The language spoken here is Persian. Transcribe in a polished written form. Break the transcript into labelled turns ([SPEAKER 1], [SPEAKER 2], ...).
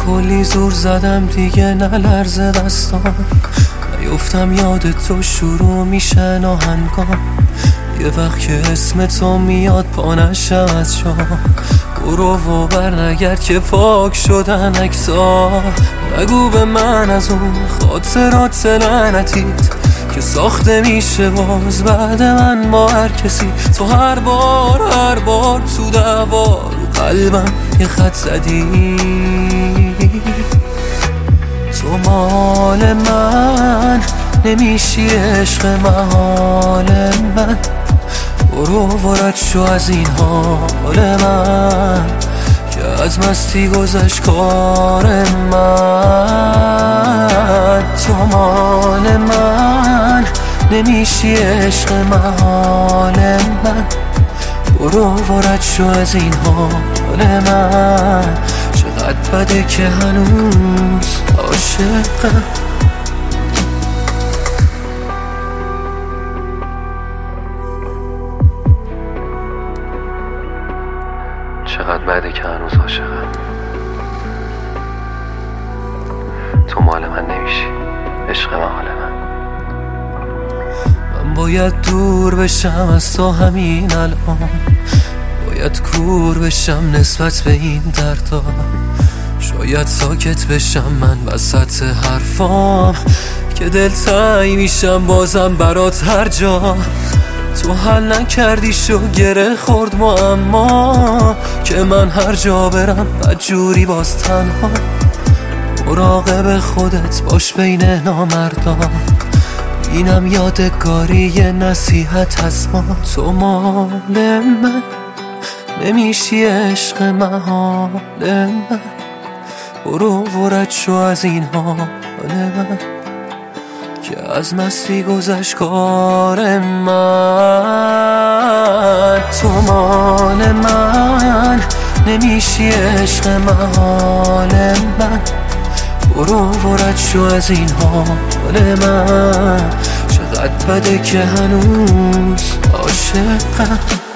[SPEAKER 1] کلی زور زدم دیگه نلرزه دستام، نیفتم یاد تو شروع میشه ناهنگام. یه وقت که اسم تو میاد پا نشم از جا، برو و برنگرد که پاک شدن عکس‌ها. نگو به من از اون خاطرات لعنتیت که ساخته میشه باز بعد من با هر کسی. تو هر بار تو دعوا رو قلبم یه خط زدی. تو مال من نمیشی عشق محال من، برو ورد شو از این حال من که از مستی گذشت کار من. تو مال من نمیشی عشق محال من، برو ورد شو از این حال من. چقدر بده که هنوز عاشقم.
[SPEAKER 2] چقدر بده که هنوز عاشقم. تو مال من نمیشی عشق محال من.
[SPEAKER 1] من باید دور بشم از تو همین الان، باید کور بشم نسبت به این دردا. شاید ساکت بشم من وسط حرفام که دلتنگ میشم بازم برات هر جا. تو حل نکردی شو گره خورد معما که من هر جا برم بدجوری باز تنها. مراقب خودت باش بین نامردان، اینم یادگاری یه نصیحت از ما. تو مال من نمیشی عشق محال من، برو ورد شو از این حال من که از مستی گذشت کار من. تو مال من نمیشی عشق محال من، برو ورد شو از این حال من. چقدر بده که هنوز عاشقم.